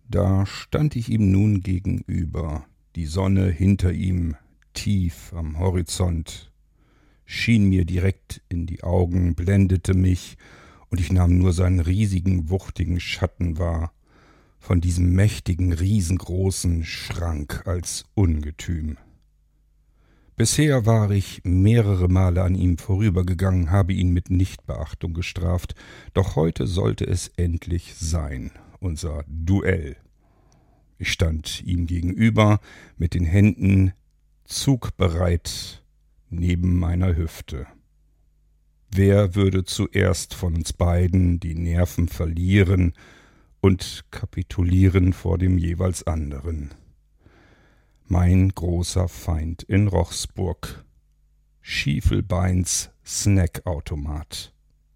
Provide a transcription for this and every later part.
Da stand ich ihm nun gegenüber, die Sonne hinter ihm, tief am Horizont, schien mir direkt in die Augen, blendete mich, und ich nahm nur seinen riesigen, wuchtigen Schatten wahr, von diesem mächtigen, riesengroßen Schrank als Ungetüm. Bisher war ich mehrere Male an ihm vorübergegangen, habe ihn mit Nichtbeachtung gestraft, doch heute sollte es endlich sein, unser Duell. Ich stand ihm gegenüber, mit den Händen zugbereit neben meiner Hüfte. Wer würde zuerst von uns beiden die Nerven verlieren und kapitulieren vor dem jeweils anderen? Mein großer Feind in Rochsburg, Schiefelbeins Snackautomat.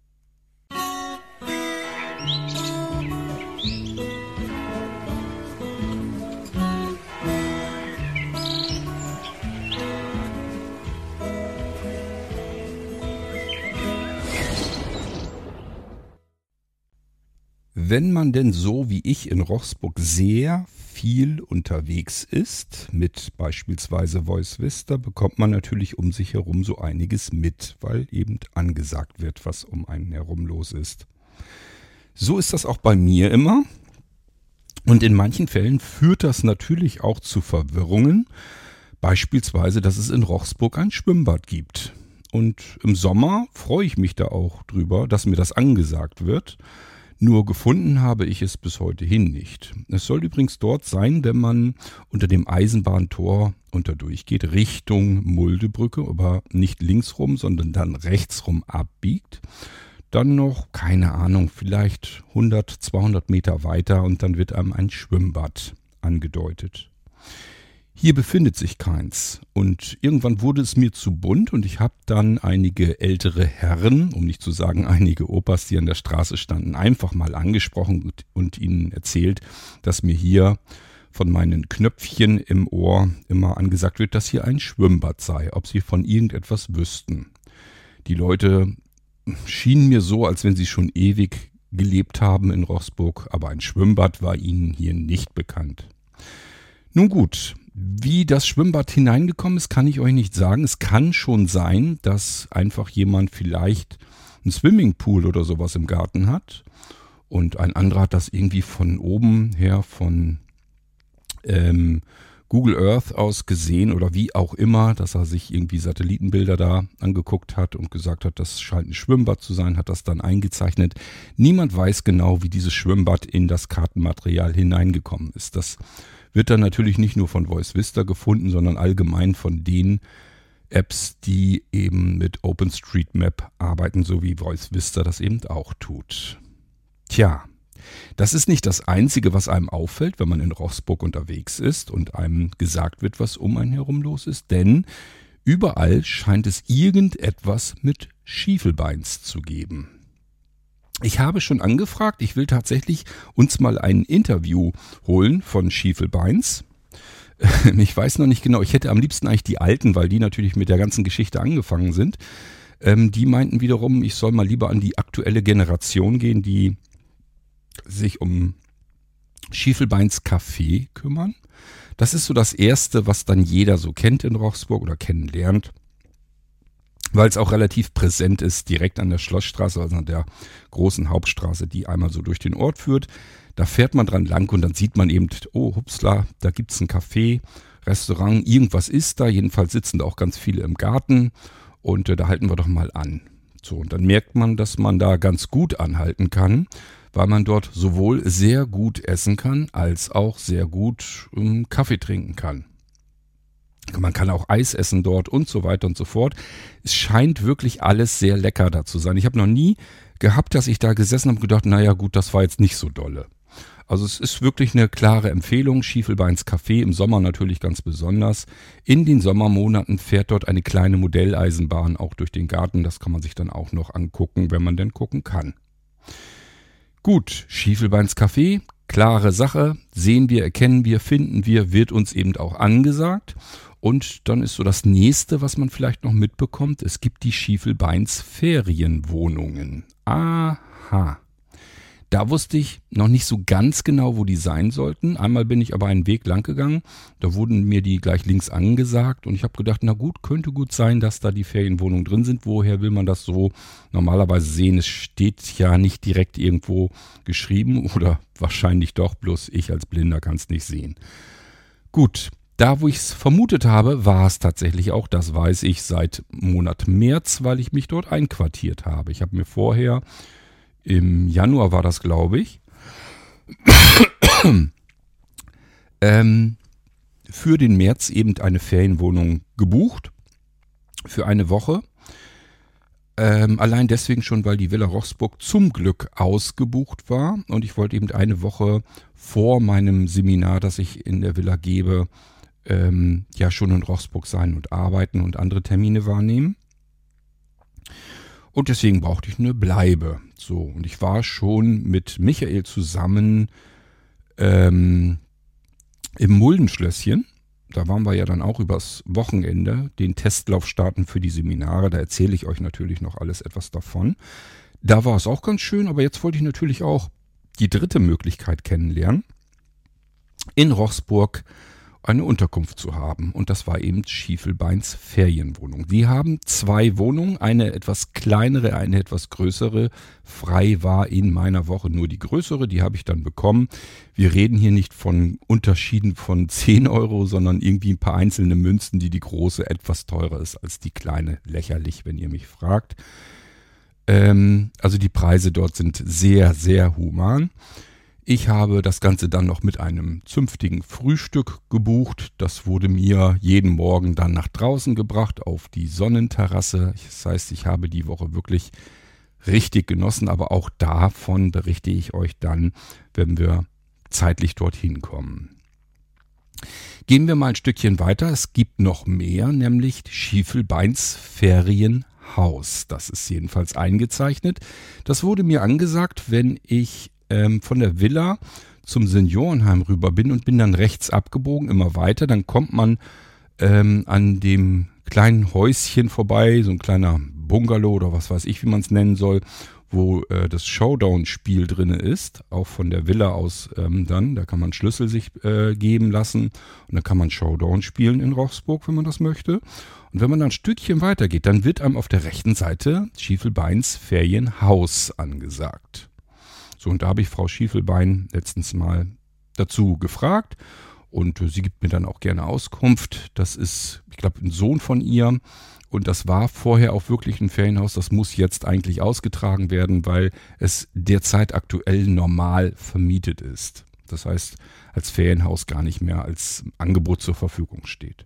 Wenn man denn so wie ich in Rochsburg sehr viel unterwegs ist, mit beispielsweise Voice Vista, bekommt man natürlich um sich herum so einiges mit, weil eben angesagt wird, was um einen herum los ist. So ist das auch bei mir immer. Und in manchen Fällen führt das natürlich auch zu Verwirrungen. Beispielsweise, dass es in Rochsburg ein Schwimmbad gibt. Und im Sommer freue ich mich da auch drüber, dass mir das angesagt wird. Nur gefunden habe ich es bis heute hin nicht. Es soll übrigens dort sein, wenn man unter dem Eisenbahntor unterdurch geht, Richtung Muldebrücke, aber nicht linksrum, sondern dann rechtsrum abbiegt. Dann noch, keine Ahnung, vielleicht 100, 200 Meter weiter und dann wird einem ein Schwimmbad angedeutet. Hier befindet sich keins und irgendwann wurde es mir zu bunt und ich habe dann einige ältere Herren, um nicht zu sagen einige Opas, die an der Straße standen, einfach mal angesprochen und ihnen erzählt, dass mir hier von meinen Knöpfchen im Ohr immer angesagt wird, dass hier ein Schwimmbad sei, ob sie von irgendetwas wüssten. Die Leute schienen mir so, als wenn sie schon ewig gelebt haben in Rochsburg, aber ein Schwimmbad war ihnen hier nicht bekannt. Nun gut, wie das Schwimmbad hineingekommen ist, kann ich euch nicht sagen. Es kann schon sein, dass einfach jemand vielleicht einen Swimmingpool oder sowas im Garten hat und ein anderer hat das irgendwie von oben her von Google Earth aus gesehen oder wie auch immer, dass er sich irgendwie Satellitenbilder da angeguckt hat und gesagt hat, das scheint ein Schwimmbad zu sein, hat das dann eingezeichnet. Niemand weiß genau, wie dieses Schwimmbad in das Kartenmaterial hineingekommen ist. Das wird dann natürlich nicht nur von Voice Vista gefunden, sondern allgemein von den Apps, die eben mit OpenStreetMap arbeiten, so wie Voice Vista das eben auch tut. Tja, das ist nicht das Einzige, was einem auffällt, wenn man in Rochsburg unterwegs ist und einem gesagt wird, was um einen herum los ist, denn überall scheint es irgendetwas mit Schiefelbeins zu geben. Ich habe schon angefragt, ich will tatsächlich uns mal ein Interview holen von Schiefelbeins. Ich weiß noch nicht genau, ich hätte am liebsten eigentlich die alten, weil die natürlich mit der ganzen Geschichte angefangen sind. Die meinten wiederum, ich soll mal lieber an die aktuelle Generation gehen, die sich um Schiefelbeins Café kümmern. Das ist so das Erste, was dann jeder so kennt in Rochsburg oder kennenlernt, weil es auch relativ präsent ist, direkt an der Schlossstraße, also an der großen Hauptstraße, die einmal so durch den Ort führt. Da fährt man dran lang und dann sieht man eben, oh hupsla, da gibt's ein Café, Restaurant, irgendwas ist da. Jedenfalls sitzen da auch ganz viele im Garten und da halten wir doch mal an. So, und dann merkt man, dass man da ganz gut anhalten kann, weil man dort sowohl sehr gut essen kann, als auch sehr gut Kaffee trinken kann. Man kann auch Eis essen dort und so weiter und so fort. Es scheint wirklich alles sehr lecker da zu sein. Ich habe noch nie gehabt, dass ich da gesessen habe und gedacht, naja gut, das war jetzt nicht so dolle. Also es ist wirklich eine klare Empfehlung. Schiefelbeins Café im Sommer natürlich ganz besonders. In den Sommermonaten fährt dort eine kleine Modelleisenbahn auch durch den Garten. Das kann man sich dann auch noch angucken, wenn man denn gucken kann. Gut, Schiefelbeins Café, klare Sache. Sehen wir, erkennen wir, finden wir, wird uns eben auch angesagt. Und dann ist so das Nächste, was man vielleicht noch mitbekommt, es gibt die Schiefelbeins Ferienwohnungen. Aha. Da wusste ich noch nicht so ganz genau, wo die sein sollten. Einmal bin ich aber einen Weg lang gegangen. Da wurden mir die gleich links angesagt. Und ich habe gedacht, na gut, könnte gut sein, dass da die Ferienwohnungen drin sind. Woher will man das so normalerweise sehen? Es steht ja nicht direkt irgendwo geschrieben. Oder wahrscheinlich doch, bloß ich als Blinder kann es nicht sehen. Gut, da wo ich es vermutet habe, war es tatsächlich auch. Das weiß ich seit Monat März, weil ich mich dort einquartiert habe. Ich habe mir vorher... Im Januar war das, glaube ich, für den März eben eine Ferienwohnung gebucht. Für eine Woche. Allein deswegen schon, weil die Villa Rochsburg zum Glück ausgebucht war. Und ich wollte eben eine Woche vor meinem Seminar, das ich in der Villa gebe, ja schon in Rochsburg sein und arbeiten und andere Termine wahrnehmen. Und deswegen brauchte ich eine Bleibe. So, und ich war schon mit Michael zusammen im Muldenschlösschen. Da waren wir ja dann auch übers Wochenende den Testlauf starten für die Seminare. Da erzähle ich euch natürlich noch alles etwas davon. Da war es auch ganz schön, aber jetzt wollte ich natürlich auch die dritte Möglichkeit kennenlernen, in Rochsburg eine Unterkunft zu haben. Und das war eben Schiefelbeins Ferienwohnung. Die haben 2 Wohnungen, eine etwas kleinere, eine etwas größere. Frei war in meiner Woche nur die größere, die habe ich dann bekommen. Wir reden hier nicht von Unterschieden von 10 Euro, sondern irgendwie ein paar einzelne Münzen, die große etwas teurer ist als die kleine. Lächerlich, wenn ihr mich fragt. Also die Preise dort sind sehr, sehr human. Ich habe das Ganze dann noch mit einem zünftigen Frühstück gebucht. Das wurde mir jeden Morgen dann nach draußen gebracht auf die Sonnenterrasse. Das heißt, ich habe die Woche wirklich richtig genossen, aber auch davon berichte ich euch dann, wenn wir zeitlich dorthin kommen. Gehen wir mal ein Stückchen weiter. Es gibt noch mehr, nämlich Schiefelbeins Ferienhaus. Das ist jedenfalls eingezeichnet. Das wurde mir angesagt, wenn ich von der Villa zum Seniorenheim rüber bin und bin dann rechts abgebogen, immer weiter. Dann kommt man an dem kleinen Häuschen vorbei, so ein kleiner Bungalow oder was weiß ich, wie man es nennen soll, wo das Showdown-Spiel drin ist, auch von der Villa aus dann. Da kann man Schlüssel sich geben lassen und dann kann man Showdown spielen in Rochsburg, wenn man das möchte. Und wenn man dann ein Stückchen weitergeht, dann wird einem auf der rechten Seite Schiefelbeins Ferienhaus angesagt. So, und da habe ich Frau Schiefelbein letztens mal dazu gefragt und sie gibt mir dann auch gerne Auskunft. Das ist, ich glaube, ein Sohn von ihr und das war vorher auch wirklich ein Ferienhaus. Das muss jetzt eigentlich ausgetragen werden, weil es derzeit aktuell normal vermietet ist. Das heißt, als Ferienhaus gar nicht mehr als Angebot zur Verfügung steht.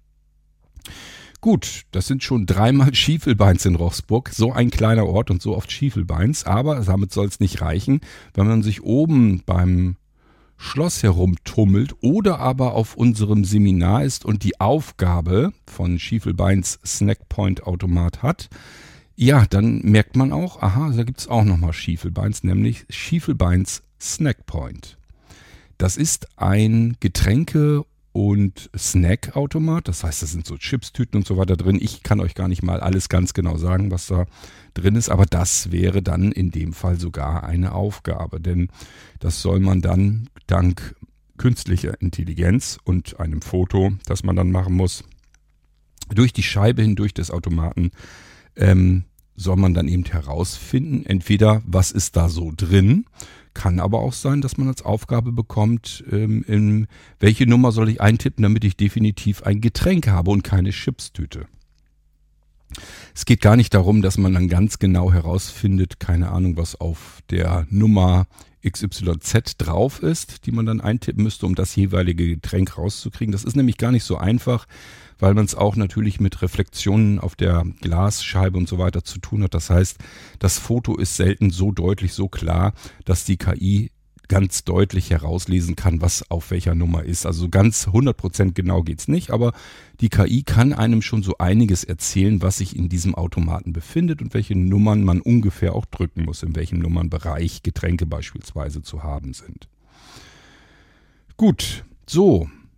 Gut, das sind schon 3-mal Schiefelbeins in Rochsburg. So ein kleiner Ort und so oft Schiefelbeins. Aber damit soll es nicht reichen, wenn man sich oben beim Schloss herumtummelt oder aber auf unserem Seminar ist und die Aufgabe von Schiefelbeins Snackpoint Automat hat. Ja, dann merkt man auch, aha, da gibt es auch nochmal Schiefelbeins, nämlich Schiefelbeins Snackpoint. Das ist ein Getränke- und Snackautomat, das heißt, da sind so Chipstüten und so weiter drin. Ich kann euch gar nicht mal alles ganz genau sagen, was da drin ist, aber das wäre dann in dem Fall sogar eine Aufgabe, denn das soll man dann dank künstlicher Intelligenz und einem Foto, das man dann machen muss, durch die Scheibe hindurch des Automaten soll man dann eben herausfinden, entweder was ist da so drin. Kann aber auch sein, dass man als Aufgabe bekommt, in welche Nummer soll ich eintippen, damit ich definitiv ein Getränk habe und keine Chipstüte. Es geht gar nicht darum, dass man dann ganz genau herausfindet, keine Ahnung, was auf der Nummer XYZ drauf ist, die man dann eintippen müsste, um das jeweilige Getränk rauszukriegen. Das ist nämlich gar nicht so einfach, weil man es auch natürlich mit Reflexionen auf der Glasscheibe und so weiter zu tun hat. Das heißt, das Foto ist selten so deutlich, so klar, dass die KI ganz deutlich herauslesen kann, was auf welcher Nummer ist. Also ganz 100% genau geht's nicht, aber die KI kann einem schon so einiges erzählen, was sich in diesem Automaten befindet und welche Nummern man ungefähr auch drücken muss, in welchem Nummernbereich Getränke beispielsweise zu haben sind. Gut, so.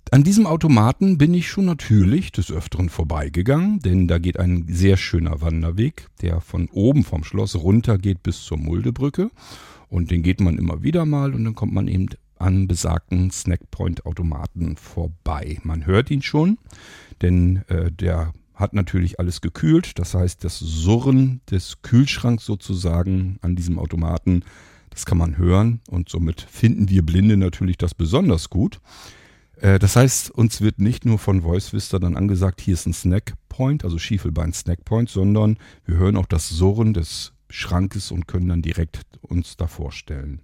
An diesem Automaten bin ich schon natürlich des Öfteren vorbeigegangen, denn da geht ein sehr schöner Wanderweg, der von oben vom Schloss runter geht bis zur Muldebrücke. Und den geht man immer wieder mal und dann kommt man eben an besagten Snackpoint-Automaten vorbei. Man hört ihn schon, denn der hat natürlich alles gekühlt. Das heißt, das Surren des Kühlschranks sozusagen an diesem Automaten, das kann man hören. Und somit finden wir Blinde natürlich das besonders gut. Das heißt, uns wird nicht nur von VoiceVista dann angesagt, hier ist ein Snackpoint, also Schiefelbein Snackpoint, sondern wir hören auch das Surren des Schrankes und können dann direkt uns da vorstellen.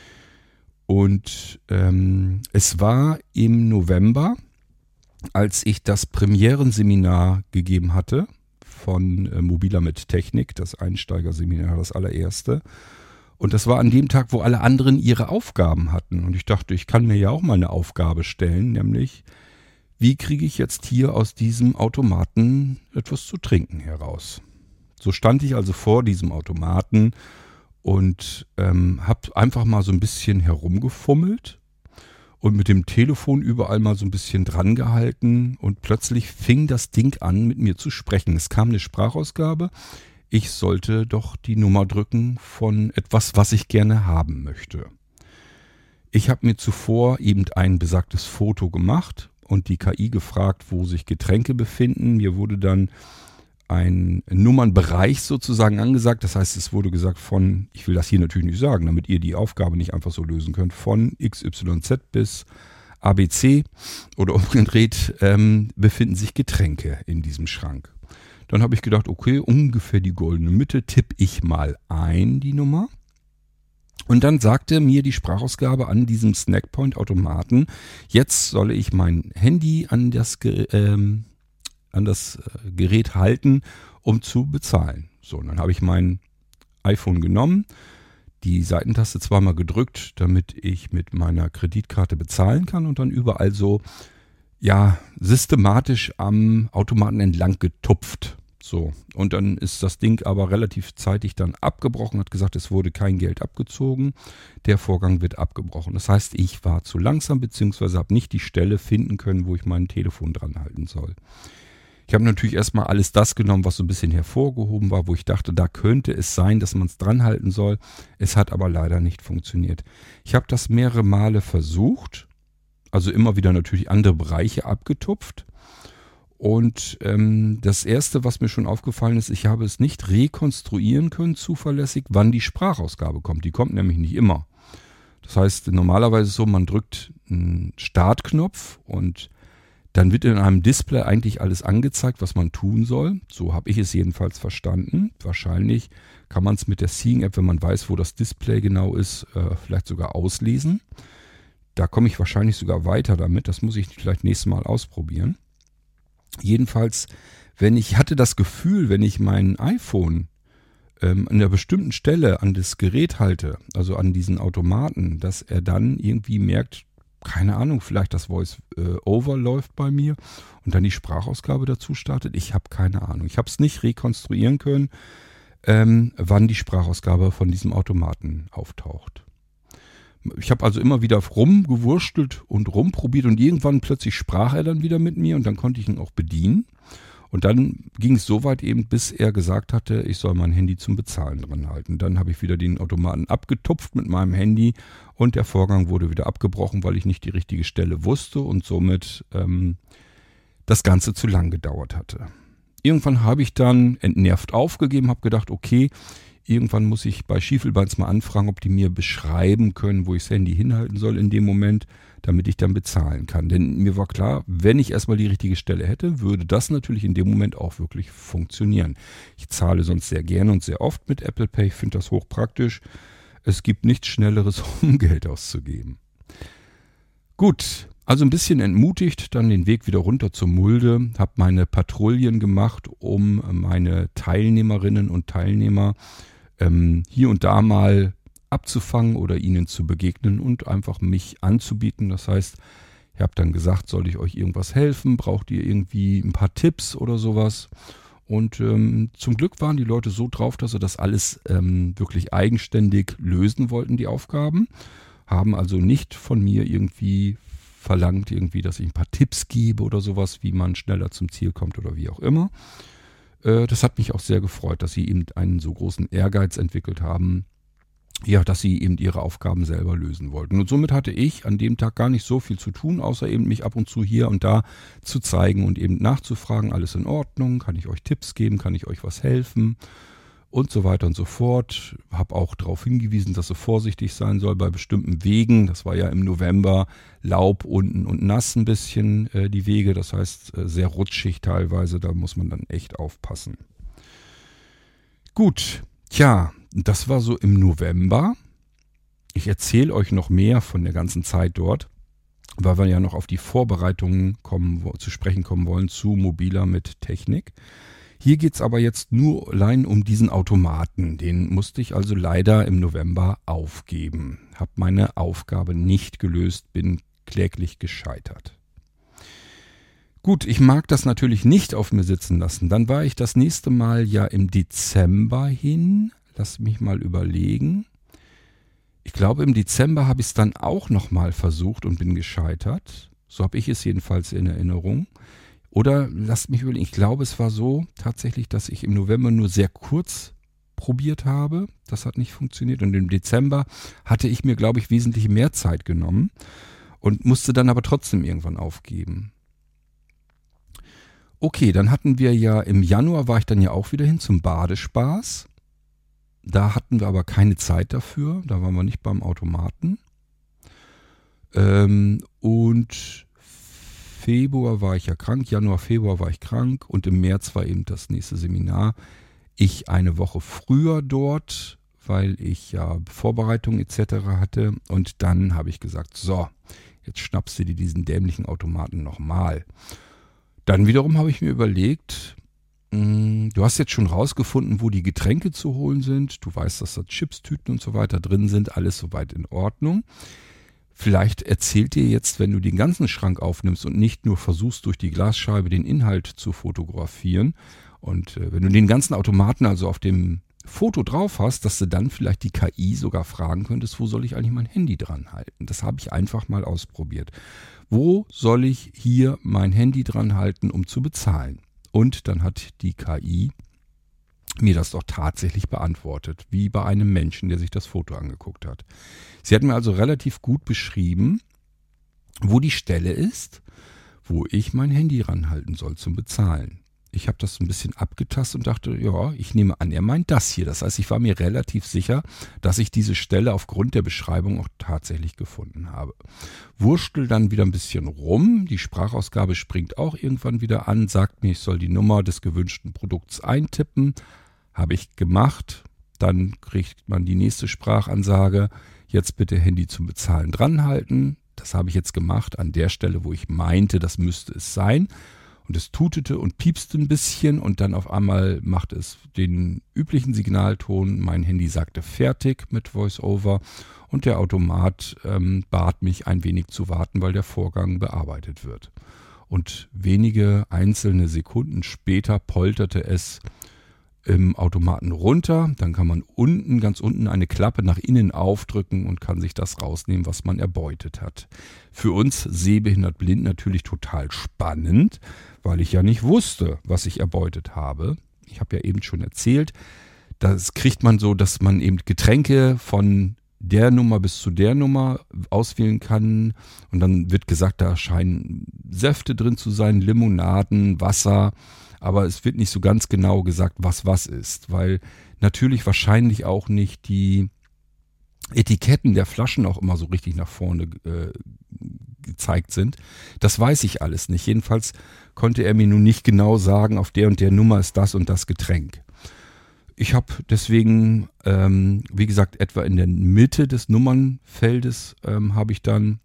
Und es war im November, als ich das Premierenseminar gegeben hatte von Mobiler mit Technik, das Einsteigerseminar, das allererste. Und das war an dem Tag, wo alle anderen ihre Aufgaben hatten. Und ich dachte, ich kann mir ja auch mal eine Aufgabe stellen, nämlich, wie kriege ich jetzt hier aus diesem Automaten etwas zu trinken heraus? So stand ich also vor diesem Automaten und habe einfach mal so ein bisschen herumgefummelt und mit dem Telefon überall mal so ein bisschen dran gehalten. Und plötzlich fing das Ding an, mit mir zu sprechen. Es kam eine Sprachausgabe. Ich sollte doch die Nummer drücken von etwas, was ich gerne haben möchte. Ich habe mir zuvor eben ein besagtes Foto gemacht und die KI gefragt, wo sich Getränke befinden. Mir wurde dann ein Nummernbereich sozusagen angesagt. Das heißt, es wurde gesagt von, ich will das hier natürlich nicht sagen, damit ihr die Aufgabe nicht einfach so lösen könnt, von XYZ bis ABC oder umgedreht befinden sich Getränke in diesem Schrank. Dann habe ich gedacht, okay, ungefähr die goldene Mitte, tippe ich mal ein, die Nummer. Und dann sagte mir die Sprachausgabe an diesem Snackpoint-Automaten, jetzt solle ich mein Handy an das Gerät halten, um zu bezahlen. So, und dann habe ich mein iPhone genommen, die Seitentaste zweimal gedrückt, damit ich mit meiner Kreditkarte bezahlen kann und dann überall so systematisch am Automaten entlang getupft. So, und dann ist das Ding aber relativ zeitig dann abgebrochen, hat gesagt, es wurde kein Geld abgezogen, der Vorgang wird abgebrochen. Das heißt, ich war zu langsam, beziehungsweise habe nicht die Stelle finden können, wo ich mein Telefon dran halten soll. Ich habe natürlich erstmal alles das genommen, was so ein bisschen hervorgehoben war, wo ich dachte, da könnte es sein, dass man es dran halten soll. Es hat aber leider nicht funktioniert. Ich habe das mehrere Male versucht, also immer wieder natürlich andere Bereiche abgetupft. Und das Erste, was mir schon aufgefallen ist, ich habe es nicht rekonstruieren können, zuverlässig, wann die Sprachausgabe kommt. Die kommt nämlich nicht immer. Das heißt, normalerweise ist es so, man drückt einen Startknopf und dann wird in einem Display eigentlich alles angezeigt, was man tun soll. So habe ich es jedenfalls verstanden. Wahrscheinlich kann man es mit der Seeing-App, wenn man weiß, wo das Display genau ist, vielleicht sogar auslesen. Da komme ich wahrscheinlich sogar weiter damit. Das muss ich vielleicht nächstes Mal ausprobieren. Jedenfalls, ich hatte das Gefühl, wenn ich mein iPhone an einer bestimmten Stelle an das Gerät halte, also an diesen Automaten, dass er dann irgendwie merkt, keine Ahnung, vielleicht das Voice-Over läuft bei mir und dann die Sprachausgabe dazu startet. Ich habe keine Ahnung. Ich habe es nicht rekonstruieren können, wann die Sprachausgabe von diesem Automaten auftaucht. Ich habe also immer wieder rumgewurstelt und rumprobiert und irgendwann plötzlich sprach er dann wieder mit mir und dann konnte ich ihn auch bedienen. Und dann ging es so weit eben, bis er gesagt hatte, ich soll mein Handy zum Bezahlen dran halten. Dann habe ich wieder den Automaten abgetupft mit meinem Handy und der Vorgang wurde wieder abgebrochen, weil ich nicht die richtige Stelle wusste und somit das Ganze zu lang gedauert hatte. Irgendwann habe ich dann entnervt aufgegeben, habe gedacht, okay, irgendwann muss ich bei Schiefelbeins mal anfragen, ob die mir beschreiben können, wo ich das Handy hinhalten soll in dem Moment, damit ich dann bezahlen kann. Denn mir war klar, wenn ich erstmal die richtige Stelle hätte, würde das natürlich in dem Moment auch wirklich funktionieren. Ich zahle sonst sehr gerne und sehr oft mit Apple Pay. Ich finde das hochpraktisch. Es gibt nichts Schnelleres, um Geld auszugeben. Gut, also ein bisschen entmutigt, dann den Weg wieder runter zur Mulde, habe meine Patrouillen gemacht, um meine Teilnehmerinnen und Teilnehmer hier und da mal abzufangen oder ihnen zu begegnen und einfach mich anzubieten. Das heißt, ich habe dann gesagt, soll ich euch irgendwas helfen? Braucht ihr irgendwie ein paar Tipps oder sowas? Und zum Glück waren die Leute so drauf, dass sie das alles wirklich eigenständig lösen wollten, die Aufgaben. Haben also nicht von mir irgendwie verlangt irgendwie, dass ich ein paar Tipps gebe oder sowas, wie man schneller zum Ziel kommt oder wie auch immer. Das hat mich auch sehr gefreut, dass sie eben einen so großen Ehrgeiz entwickelt haben, ja, dass sie eben ihre Aufgaben selber lösen wollten. Und somit hatte ich an dem Tag gar nicht so viel zu tun, außer eben mich ab und zu hier und da zu zeigen und eben nachzufragen, alles in Ordnung, kann ich euch Tipps geben, kann ich euch was helfen und so weiter und so fort. Habe auch darauf hingewiesen, dass sie vorsichtig sein soll bei bestimmten Wegen. Das war ja im November Laub unten und nass ein bisschen die Wege, das heißt sehr rutschig teilweise, da muss man dann echt aufpassen. Gut, tja, das war so im November. Ich erzähle euch noch mehr von der ganzen Zeit dort, weil wir ja noch auf die Vorbereitungen zu sprechen kommen wollen zu Mobila mit Technik. Hier geht es aber jetzt nur allein um diesen Automaten. Den musste ich also leider im November aufgeben. Habe meine Aufgabe nicht gelöst, bin kläglich gescheitert. Gut, ich mag das natürlich nicht auf mir sitzen lassen. Dann war ich das nächste Mal ja im Dezember hin. Lass mich mal überlegen. Ich glaube, im Dezember habe ich es dann auch nochmal versucht und bin gescheitert. So habe ich es jedenfalls in Erinnerung. Oder lasst mich überlegen, ich glaube, es war so tatsächlich, dass ich im November nur sehr kurz probiert habe. Das hat nicht funktioniert. Und im Dezember hatte ich mir, glaube ich, wesentlich mehr Zeit genommen und musste dann aber trotzdem irgendwann aufgeben. Okay, dann hatten wir ja im Januar, war ich dann ja auch wieder hin zum Badespaß. Da hatten wir aber keine Zeit dafür. Da waren wir nicht beim Automaten. Und Februar war ich ja krank. Januar, Februar war ich krank. Und im März war eben das nächste Seminar. Ich eine Woche früher dort, weil ich ja Vorbereitungen etc. hatte. Und dann habe ich gesagt, so, jetzt schnappst du dir diesen dämlichen Automaten nochmal. Dann wiederum habe ich mir überlegt, du hast jetzt schon rausgefunden, wo die Getränke zu holen sind. Du weißt, dass da Chipstüten und so weiter drin sind. Alles soweit in Ordnung. Vielleicht erzählt dir jetzt, wenn du den ganzen Schrank aufnimmst und nicht nur versuchst, durch die Glasscheibe den Inhalt zu fotografieren. Und wenn du den ganzen Automaten also auf dem Foto drauf hast, dass du dann vielleicht die KI sogar fragen könntest, wo soll ich eigentlich mein Handy dran halten? Das habe ich einfach mal ausprobiert. Wo soll ich hier mein Handy dran halten, um zu bezahlen? Und dann hat die KI mir das doch tatsächlich beantwortet, wie bei einem Menschen, der sich das Foto angeguckt hat. Sie hat mir also relativ gut beschrieben, wo die Stelle ist, wo ich mein Handy ranhalten soll zum Bezahlen. Ich habe das ein bisschen abgetastet und dachte, ja, ich nehme an, er meint das hier. Das heißt, ich war mir relativ sicher, dass ich diese Stelle aufgrund der Beschreibung auch tatsächlich gefunden habe. Wurschtel dann wieder ein bisschen rum. Die Sprachausgabe springt auch irgendwann wieder an, sagt mir, ich soll die Nummer des gewünschten Produkts eintippen. Habe ich gemacht. Dann kriegt man die nächste Sprachansage. Jetzt bitte Handy zum Bezahlen dranhalten. Das habe ich jetzt gemacht an der Stelle, wo ich meinte, das müsste es sein. Und es tutete und piepste ein bisschen und dann auf einmal macht es den üblichen Signalton. Mein Handy sagte fertig mit VoiceOver und der Automat bat mich ein wenig zu warten, weil der Vorgang bearbeitet wird. Und wenige einzelne Sekunden später polterte es im Automaten runter. Dann kann man unten, ganz unten eine Klappe nach innen aufdrücken und kann sich das rausnehmen, was man erbeutet hat. Für uns sehbehindert blind natürlich total spannend, weil ich ja nicht wusste, was ich erbeutet habe. Ich habe ja eben schon erzählt, das kriegt man so, dass man eben Getränke von der Nummer bis zu der Nummer auswählen kann. Und dann wird gesagt, da scheinen Säfte drin zu sein, Limonaden, Wasser. Aber es wird nicht so ganz genau gesagt, was ist, weil natürlich wahrscheinlich auch nicht die Etiketten der Flaschen auch immer so richtig nach vorne gezeigt sind. Das weiß ich alles nicht. Jedenfalls konnte er mir nun nicht genau sagen, auf der und der Nummer ist das und das Getränk. Ich habe deswegen, wie gesagt, etwa in der Mitte des Nummernfeldes habe ich dann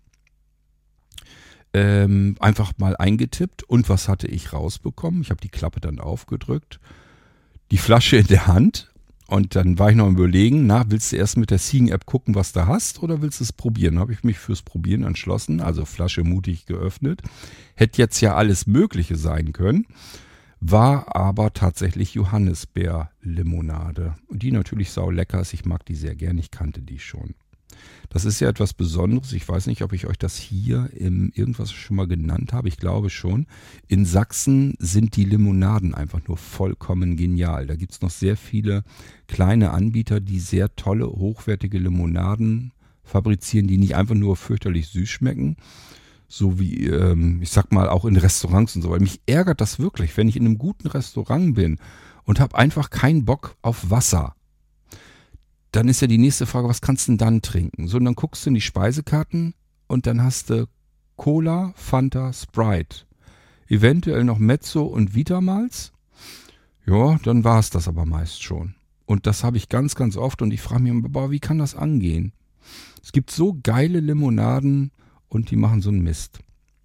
einfach mal eingetippt und was hatte ich rausbekommen? Ich habe die Klappe dann aufgedrückt, die Flasche in der Hand und dann war ich noch am Überlegen, willst du erst mit der Seeing-App gucken, was du hast oder willst du es probieren? Habe ich mich fürs Probieren entschlossen, also Flasche mutig geöffnet. Hätte jetzt ja alles Mögliche sein können, war aber tatsächlich Johannisbeer-Limonade. Und die natürlich sau lecker ist, ich mag die sehr gern, ich kannte die schon. Das ist ja etwas Besonderes. Ich weiß nicht, ob ich euch das hier im irgendwas schon mal genannt habe. Ich glaube schon. In Sachsen sind die Limonaden einfach nur vollkommen genial. Da gibt's noch sehr viele kleine Anbieter, die sehr tolle, hochwertige Limonaden fabrizieren, die nicht einfach nur fürchterlich süß schmecken. So wie, ich sag mal, auch in Restaurants und so weiter. Mich ärgert das wirklich, wenn ich in einem guten Restaurant bin und habe einfach keinen Bock auf Wasser. Dann ist ja die nächste Frage, was kannst du denn dann trinken? So, und dann guckst du in die Speisekarten und dann hast du Cola, Fanta, Sprite. Eventuell noch Mezzo und Vitamals. Ja, dann war es das aber meist schon. Und das habe ich ganz, ganz oft und ich frage mich, boah, wie kann das angehen? Es gibt so geile Limonaden und die machen so einen Mist.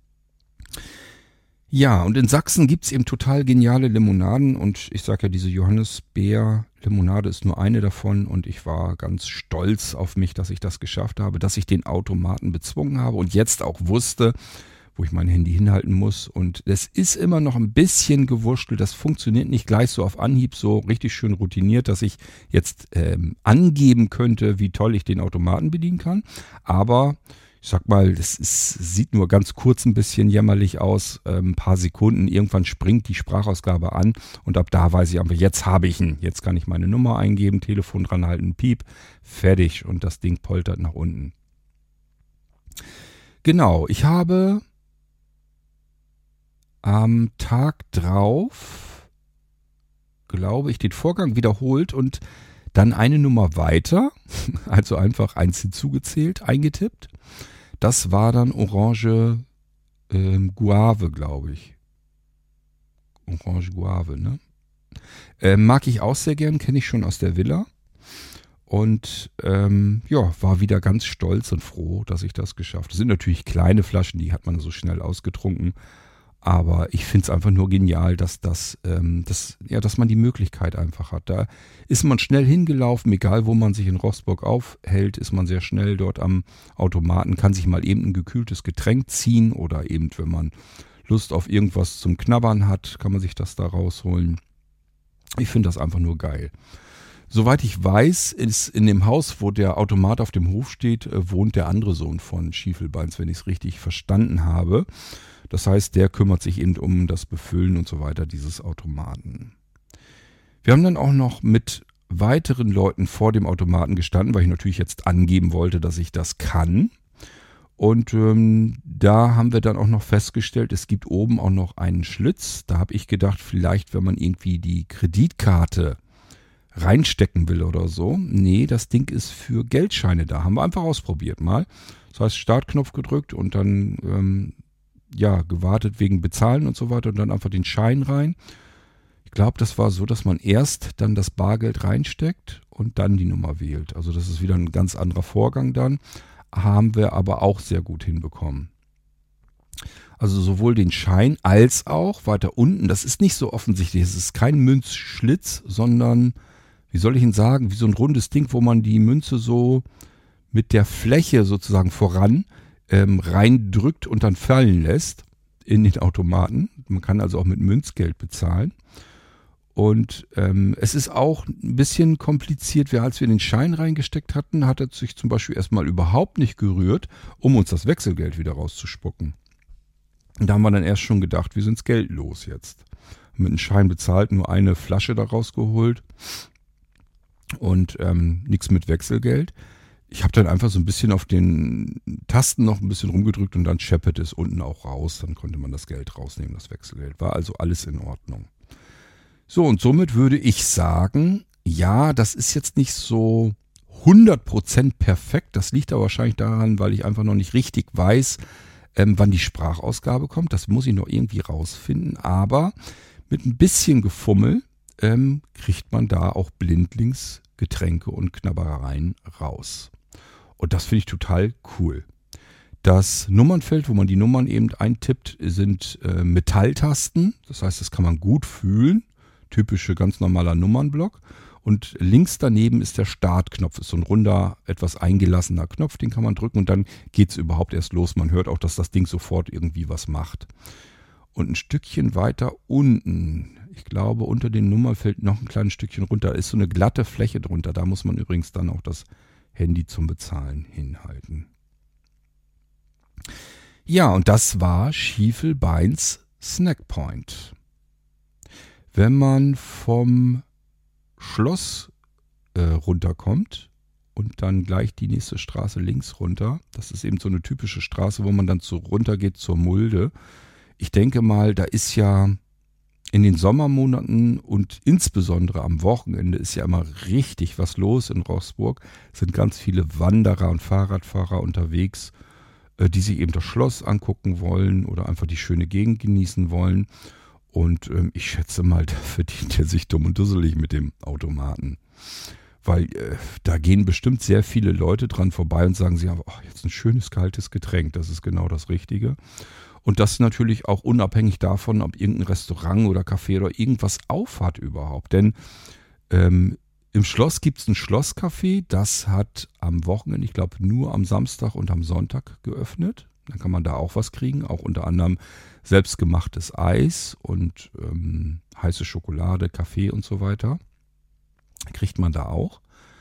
Ja, und in Sachsen gibt's eben total geniale Limonaden und ich sage ja, diese Johannisbeer-Limonade ist nur eine davon und ich war ganz stolz auf mich, dass ich das geschafft habe, dass ich den Automaten bezwungen habe und jetzt auch wusste, wo ich mein Handy hinhalten muss. Und es ist immer noch ein bisschen gewurschtelt, das funktioniert nicht gleich so auf Anhieb, so richtig schön routiniert, dass ich jetzt angeben könnte, wie toll ich den Automaten bedienen kann, aber ich sag mal, sieht nur ganz kurz ein bisschen jämmerlich aus, ein paar Sekunden, irgendwann springt die Sprachausgabe an und ab da weiß ich einfach, jetzt habe ich ihn, jetzt kann ich meine Nummer eingeben, Telefon dran halten, Piep, fertig und das Ding poltert nach unten. Genau, ich habe am Tag drauf, glaube ich, den Vorgang wiederholt und dann eine Nummer weiter, also einfach eins hinzugezählt, eingetippt. Das war dann Orange Guave, glaube ich. Orange Guave, ne? Mag ich auch sehr gern, kenne ich schon aus der Villa. Und ja, war wieder ganz stolz und froh, dass ich das geschafft habe. Das sind natürlich kleine Flaschen, die hat man so schnell ausgetrunken. Aber ich finde es einfach nur genial, dass dass man die Möglichkeit einfach hat. Da ist man schnell hingelaufen, egal wo man sich in Rostock aufhält, ist man sehr schnell dort am Automaten, kann sich mal eben ein gekühltes Getränk ziehen oder eben, wenn man Lust auf irgendwas zum Knabbern hat, kann man sich das da rausholen. Ich finde das einfach nur geil. Soweit ich weiß, ist in dem Haus, wo der Automat auf dem Hof steht, wohnt der andere Sohn von Schiefelbeins, wenn ich es richtig verstanden habe. Das heißt, der kümmert sich eben um das Befüllen und so weiter dieses Automaten. Wir haben dann auch noch mit weiteren Leuten vor dem Automaten gestanden, weil ich natürlich jetzt angeben wollte, dass ich das kann. Und da haben wir dann auch noch festgestellt, es gibt oben auch noch einen Schlitz. Da habe ich gedacht, vielleicht, wenn man irgendwie die Kreditkarte reinstecken will oder so. Nee, das Ding ist für Geldscheine da. Haben wir einfach ausprobiert mal. Das heißt, Startknopf gedrückt und dann gewartet wegen Bezahlen und so weiter und dann einfach den Schein rein. Ich glaube, das war so, dass man erst dann das Bargeld reinsteckt und dann die Nummer wählt. Also das ist wieder ein ganz anderer Vorgang dann. Haben wir aber auch sehr gut hinbekommen. Also sowohl den Schein als auch weiter unten. Das ist nicht so offensichtlich. Es ist kein Münzschlitz, sondern, wie soll ich Ihnen sagen, wie so ein rundes Ding, wo man die Münze so mit der Fläche sozusagen voran reindrückt und dann fallen lässt in den Automaten. Man kann also auch mit Münzgeld bezahlen. Und es ist auch ein bisschen kompliziert, weil als wir den Schein reingesteckt hatten, hat er sich zum Beispiel erstmal überhaupt nicht gerührt, um uns das Wechselgeld wieder rauszuspucken. Und da haben wir dann erst schon gedacht, wir sind's geldlos jetzt. Mit einem Schein bezahlt, nur eine Flasche da rausgeholt und nichts mit Wechselgeld. Ich habe dann einfach so ein bisschen auf den Tasten noch ein bisschen rumgedrückt und dann schepperte es unten auch raus. Dann konnte man das Geld rausnehmen, das Wechselgeld. War also alles in Ordnung. So, und somit würde ich sagen, ja, das ist jetzt nicht so 100% perfekt. Das liegt aber wahrscheinlich daran, weil ich einfach noch nicht richtig weiß, wann die Sprachausgabe kommt. Das muss ich noch irgendwie rausfinden. Aber mit ein bisschen Gefummel kriegt man da auch blindlings Getränke und Knabbereien raus. Und das finde ich total cool. Das Nummernfeld, wo man die Nummern eben eintippt, sind Metalltasten. Das heißt, das kann man gut fühlen. Typische, ganz normaler Nummernblock. Und links daneben ist der Startknopf. Ist so ein runder, etwas eingelassener Knopf, den kann man drücken und dann geht es überhaupt erst los. Man hört auch, dass das Ding sofort irgendwie was macht. Und ein Stückchen weiter unten, ich glaube unter dem Nummernfeld noch ein kleines Stückchen runter, ist so eine glatte Fläche drunter. Da muss man übrigens dann auch das Handy zum Bezahlen hinhalten. Ja, und das war Schiefelbeins Snackpoint. Wenn man vom Schloss runterkommt und dann gleich die nächste Straße links runter, das ist eben so eine typische Straße, wo man dann runter geht zur Mulde. Ich denke mal, da ist ja in den Sommermonaten und insbesondere am Wochenende ist ja immer richtig was los in Roßburg. Es sind ganz viele Wanderer und Fahrradfahrer unterwegs, die sich eben das Schloss angucken wollen oder einfach die schöne Gegend genießen wollen. Und ich schätze mal, da verdient er sich dumm und dusselig mit dem Automaten. Weil da gehen bestimmt sehr viele Leute dran vorbei und sagen, sie haben jetzt ein schönes kaltes Getränk, das ist genau das Richtige. Und das natürlich auch unabhängig davon, ob irgendein Restaurant oder Café oder irgendwas aufhat überhaupt. Denn im Schloss gibt es ein Schlosscafé, das hat am Wochenende, ich glaube nur am Samstag und am Sonntag geöffnet. Dann kann man da auch was kriegen, auch unter anderem selbstgemachtes Eis und heiße Schokolade, Kaffee und so weiter. Kriegt man da auch.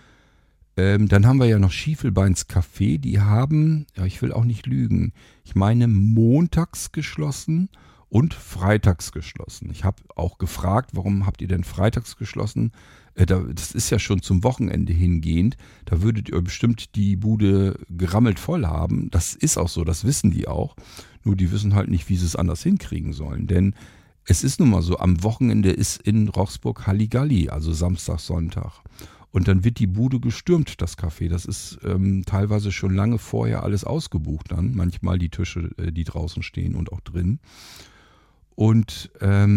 Dann haben wir ja noch Schiefelbeins Café, die haben, ja, ich will auch nicht lügen, ich meine montags geschlossen und freitags geschlossen. Ich habe auch gefragt, warum habt ihr denn freitags geschlossen? Das ist ja schon zum Wochenende hingehend. Da würdet ihr bestimmt die Bude gerammelt voll haben. Das ist auch so, das wissen die auch. Nur die wissen halt nicht, wie sie es anders hinkriegen sollen. Denn es ist nun mal so, am Wochenende ist in Roßburg Halligalli, also Samstag, Sonntag. Und dann wird die Bude gestürmt, das Café. Das ist teilweise schon lange vorher alles ausgebucht dann. Manchmal die Tische, die draußen stehen und auch drin. Und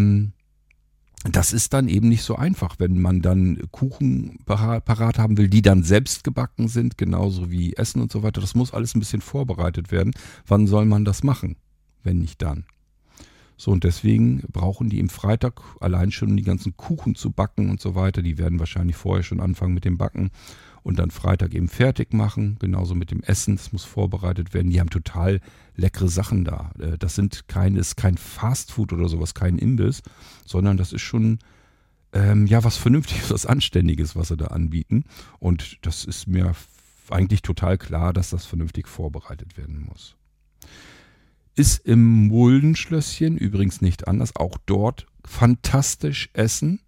das ist dann eben nicht so einfach, wenn man dann Kuchen parat haben will, die dann selbst gebacken sind, genauso wie Essen und so weiter. Das muss alles ein bisschen vorbereitet werden. Wann soll man das machen, wenn nicht dann? So, und deswegen brauchen die im Freitag allein schon, um die ganzen Kuchen zu backen und so weiter. Die werden wahrscheinlich vorher schon anfangen mit dem Backen und dann Freitag eben fertig machen. Genauso mit dem Essen, das muss vorbereitet werden. Die haben total leckere Sachen da. Das ist kein Fastfood oder sowas, kein Imbiss, sondern das ist schon was Vernünftiges, was Anständiges, was sie da anbieten. Und das ist mir eigentlich total klar, dass das vernünftig vorbereitet werden muss. Ist im Muldenschlösschen übrigens nicht anders. Auch dort fantastisch essen.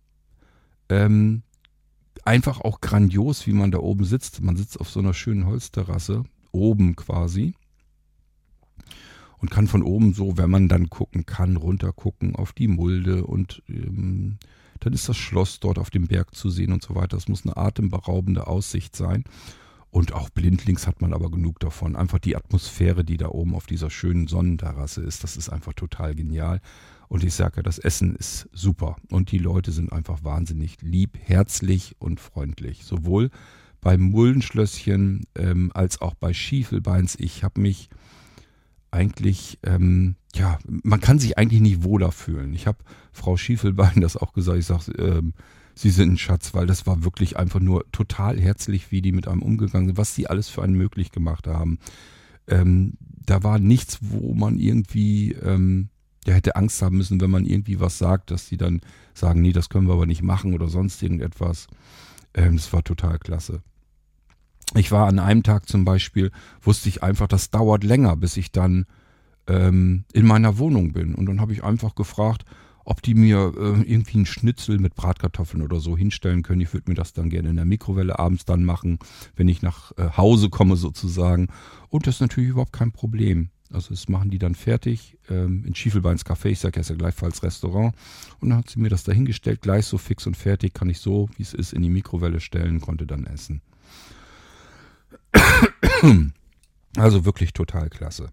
Einfach auch grandios, wie man da oben sitzt. Man sitzt auf so einer schönen Holzterrasse, oben quasi. Und kann von oben so, wenn man dann gucken kann, runter gucken auf die Mulde. Und dann ist das Schloss dort auf dem Berg zu sehen und so weiter. Das muss eine atemberaubende Aussicht sein. Und auch blindlings hat man aber genug davon. Einfach die Atmosphäre, die da oben auf dieser schönen Sonnenterrasse ist, das ist einfach total genial. Und ich sage ja, das Essen ist super. Und die Leute sind einfach wahnsinnig lieb, herzlich und freundlich. Sowohl beim Muldenschlösschen als auch bei Schiefelbeins. Ich habe mich eigentlich, man kann sich eigentlich nicht wohler fühlen. Ich habe Frau Schiefelbein das auch gesagt. Ich sage, Sie sind ein Schatz, weil das war wirklich einfach nur total herzlich, wie die mit einem umgegangen sind, was die alles für einen möglich gemacht haben. Da war nichts, wo man irgendwie hätte Angst haben müssen, wenn man irgendwie was sagt, dass die dann sagen, nee, das können wir aber nicht machen oder sonst irgendetwas. Das war total klasse. Ich war an einem Tag zum Beispiel, wusste ich einfach, das dauert länger, bis ich dann in meiner Wohnung bin. Und dann habe ich einfach gefragt, ob die mir irgendwie einen Schnitzel mit Bratkartoffeln oder so hinstellen können. Ich würde mir das dann gerne in der Mikrowelle abends dann machen, wenn ich nach Hause komme sozusagen. Und das ist natürlich überhaupt kein Problem. Also das machen die dann fertig in Schiefelbeins Café. Ich sage ja gleichfalls Restaurant. Und dann hat sie mir das da hingestellt, gleich so fix und fertig. Kann ich so, wie es ist, in die Mikrowelle stellen, konnte dann essen. Also wirklich total klasse.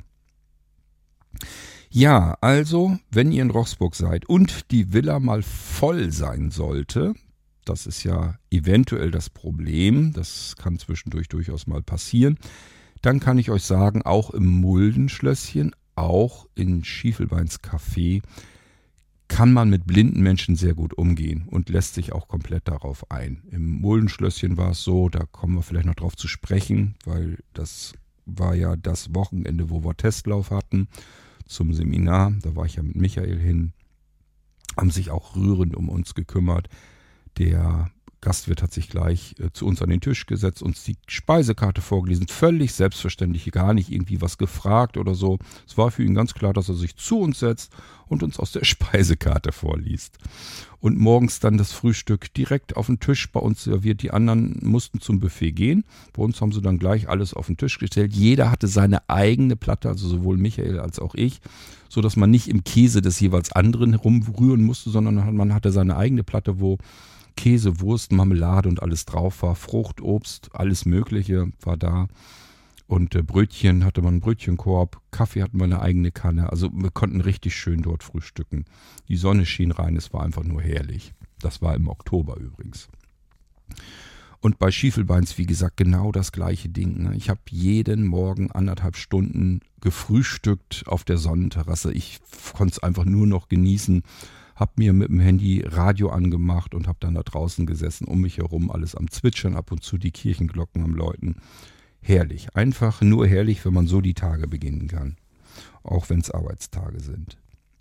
Ja, also, wenn ihr in Roßburg seid und die Villa mal voll sein sollte, das ist ja eventuell das Problem, das kann zwischendurch durchaus mal passieren, dann kann ich euch sagen, auch im Muldenschlösschen, auch in Schiefelbeins Café, kann man mit blinden Menschen sehr gut umgehen und lässt sich auch komplett darauf ein. Im Muldenschlösschen war es so, da kommen wir vielleicht noch drauf zu sprechen, weil das war ja das Wochenende, wo wir Testlauf hatten zum Seminar. Da war ich ja mit Michael hin, haben sich auch rührend um uns gekümmert. Der Gastwirt hat sich gleich zu uns an den Tisch gesetzt, uns die Speisekarte vorgelesen, völlig selbstverständlich, gar nicht irgendwie was gefragt oder so. Es war für ihn ganz klar, dass er sich zu uns setzt und uns aus der Speisekarte vorliest. Und morgens dann das Frühstück direkt auf den Tisch bei uns serviert. Die anderen mussten zum Buffet gehen. Bei uns haben sie dann gleich alles auf den Tisch gestellt. Jeder hatte seine eigene Platte, also sowohl Michael als auch ich, so dass man nicht im Käse des jeweils anderen herumrühren musste, sondern man hatte seine eigene Platte, wo Käse, Wurst, Marmelade und alles drauf war. Frucht, Obst, alles Mögliche war da. Und Brötchen hatte man einen Brötchenkorb, Kaffee hatten wir eine eigene Kanne. Also wir konnten richtig schön dort frühstücken. Die Sonne schien rein, es war einfach nur herrlich. Das war im Oktober übrigens. Und bei Schiefelbeins, wie gesagt, genau das gleiche Ding. Ne? Ich habe jeden Morgen 1,5 Stunden gefrühstückt auf der Sonnenterrasse. Ich konnte es einfach nur noch genießen. Habe mir mit dem Handy Radio angemacht und habe dann da draußen gesessen, um mich herum alles am Zwitschern, ab und zu die Kirchenglocken am Läuten. Herrlich, einfach nur herrlich, wenn man so die Tage beginnen kann, auch wenn es Arbeitstage sind.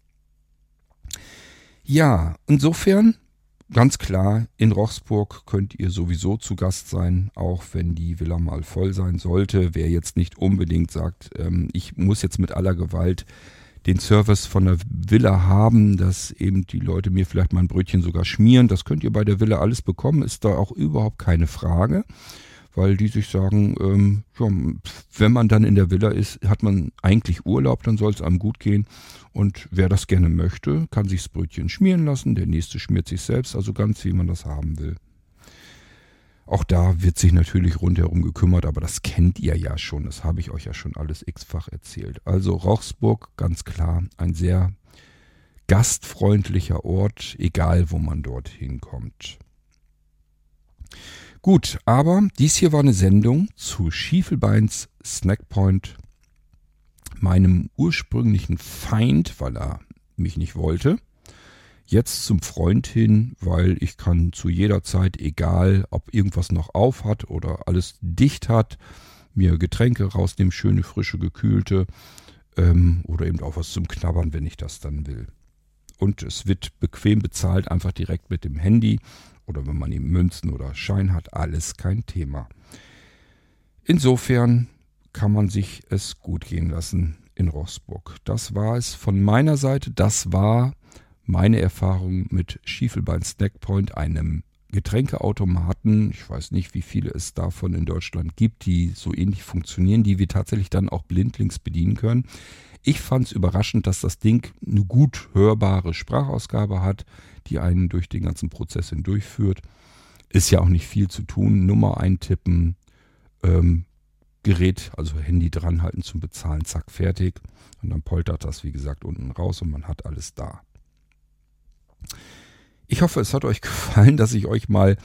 Ja, insofern, ganz klar, in Rochsburg könnt ihr sowieso zu Gast sein, auch wenn die Villa mal voll sein sollte. Wer jetzt nicht unbedingt sagt, ich muss jetzt mit aller Gewalt den Service von der Villa haben, dass eben die Leute mir vielleicht mal ein Brötchen sogar schmieren. Das könnt ihr bei der Villa alles bekommen, ist da auch überhaupt keine Frage, weil die sich sagen, ja, wenn man dann in der Villa ist, hat man eigentlich Urlaub, dann soll es einem gut gehen. Und wer das gerne möchte, kann sich das Brötchen schmieren lassen, der nächste schmiert sich selbst, also ganz wie man das haben will. Auch da wird sich natürlich rundherum gekümmert, aber das kennt ihr ja schon. Das habe ich euch ja schon alles x-fach erzählt. Also Rochsburg, ganz klar, ein sehr gastfreundlicher Ort, egal wo man dorthin kommt. Gut, aber dies hier war eine Sendung zu Schiefelbeins Snackpoint, meinem ursprünglichen Feind, weil er mich nicht wollte. Jetzt zum Freund hin, weil ich kann zu jeder Zeit, egal ob irgendwas noch auf hat oder alles dicht hat, mir Getränke rausnehmen, schöne, frische, gekühlte oder eben auch was zum Knabbern, wenn ich das dann will. Und es wird bequem bezahlt, einfach direkt mit dem Handy oder wenn man eben Münzen oder Schein hat, alles kein Thema. Insofern kann man sich es gut gehen lassen in Rochsburg. Das war es von meiner Seite, das war meine Erfahrung mit Schiefelbein Snackpoint, einem Getränkeautomaten. Ich weiß nicht, wie viele es davon in Deutschland gibt, die so ähnlich funktionieren, die wir tatsächlich dann auch blindlings bedienen können. Ich fand es überraschend, dass das Ding eine gut hörbare Sprachausgabe hat, die einen durch den ganzen Prozess hindurchführt. Ist ja auch nicht viel zu tun. Nummer eintippen, Gerät, also Handy dranhalten zum Bezahlen, zack, fertig. Und dann poltert das, wie gesagt, unten raus und man hat alles da. Ich hoffe, es hat euch gefallen, dass ich euch mal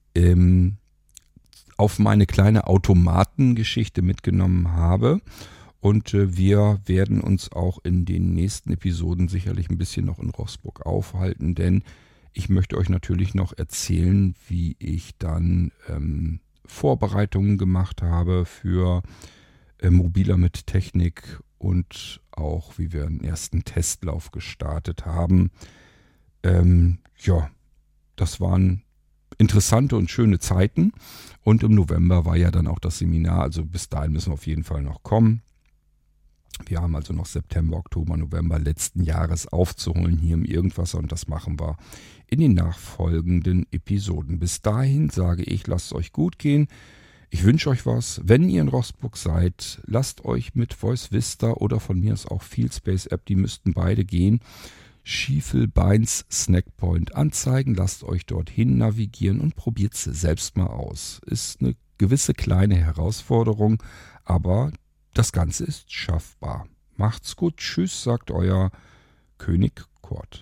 auf meine kleine Automatengeschichte mitgenommen habe. Und wir werden uns auch in den nächsten Episoden sicherlich ein bisschen noch in Rochsburg aufhalten, denn ich möchte euch natürlich noch erzählen, wie ich dann Vorbereitungen gemacht habe für Mobiler mit Technik und auch wie wir einen ersten Testlauf gestartet haben. Ja, das waren interessante und schöne Zeiten und im November war ja dann auch das Seminar, also bis dahin müssen wir auf jeden Fall noch kommen. Wir haben also noch September, Oktober, November letzten Jahres aufzuholen hier im Irgendwasser und das machen wir in den nachfolgenden Episoden. Bis dahin sage ich, lasst es euch gut gehen. Ich wünsche euch was. Wenn ihr in Rochsburg seid, lasst euch mit Voice Vista oder von mir aus auch Fieldspace App, die müssten beide gehen, Schiefelbeins Snackpoint anzeigen. Lasst euch dorthin navigieren und probiert es selbst mal aus. Ist eine gewisse kleine Herausforderung, aber das Ganze ist schaffbar. Macht's gut. Tschüss, sagt euer König Kurt.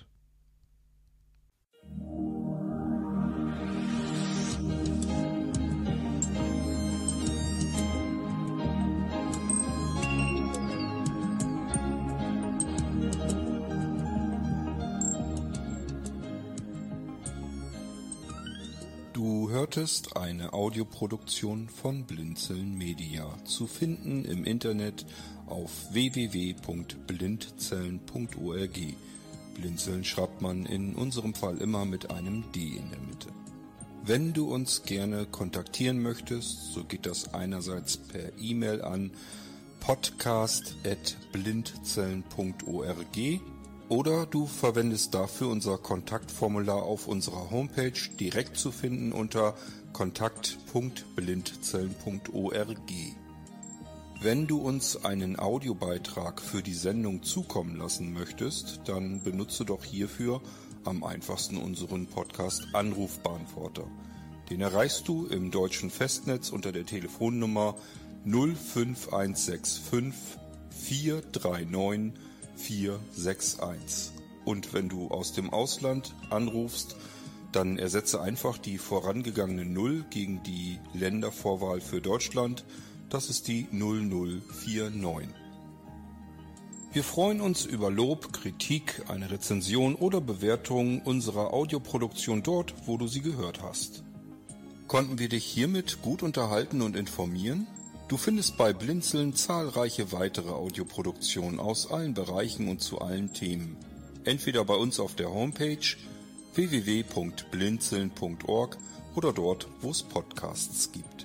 Du hörtest eine Audioproduktion von Blinzeln Media, zu finden im Internet auf www.blindzellen.org. Blinzeln schreibt man in unserem Fall immer mit einem D in der Mitte. Wenn du uns gerne kontaktieren möchtest, so geht das einerseits per E-Mail an podcast@blindzellen.org oder du verwendest dafür unser Kontaktformular auf unserer Homepage, direkt zu finden unter kontakt.blindzellen.org. Wenn du uns einen Audiobeitrag für die Sendung zukommen lassen möchtest, dann benutze doch hierfür am einfachsten unseren Podcast Anrufbeantworter. Den erreichst du im deutschen Festnetz unter der Telefonnummer 05165 439 461. Und wenn du aus dem Ausland anrufst, dann ersetze einfach die vorangegangene 0 gegen die Ländervorwahl für Deutschland. Das ist die 0049. Wir freuen uns über Lob, Kritik, eine Rezension oder Bewertung unserer Audioproduktion dort, wo du sie gehört hast. Konnten wir dich hiermit gut unterhalten und informieren? Du findest bei Blinzeln zahlreiche weitere Audioproduktionen aus allen Bereichen und zu allen Themen. Entweder bei uns auf der Homepage www.blinzeln.org oder dort, wo es Podcasts gibt.